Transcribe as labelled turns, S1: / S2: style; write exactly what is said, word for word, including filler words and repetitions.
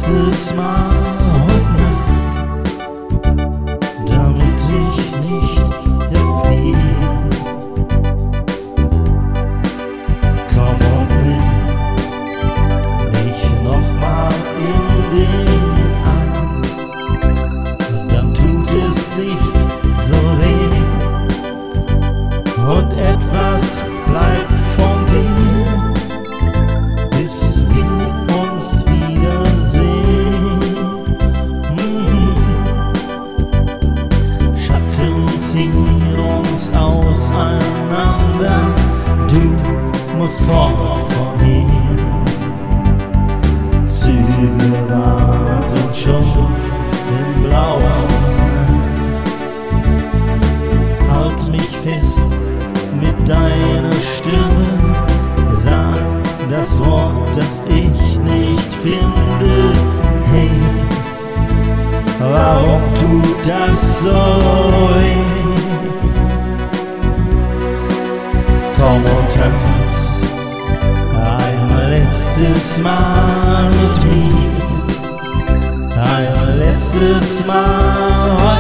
S1: letztes Mal heute Nacht, damit ich nicht erfliehe. Komm und nimm mich nochmal in den Arm, dann tut es nicht so weh und etwas bleibt von dir, bis wir uns wiedersehen. Mhm. Schatten ziehen uns auseinander, du musst fort von hier. Züge warten schon in blauer Nacht. Halt mich fest mit deiner Stimme, sag das Wort, das ich nicht finde. Hey, warum tut das so weh? Komm und tanz ein letztes Mal mit mir, ein letztes Mal.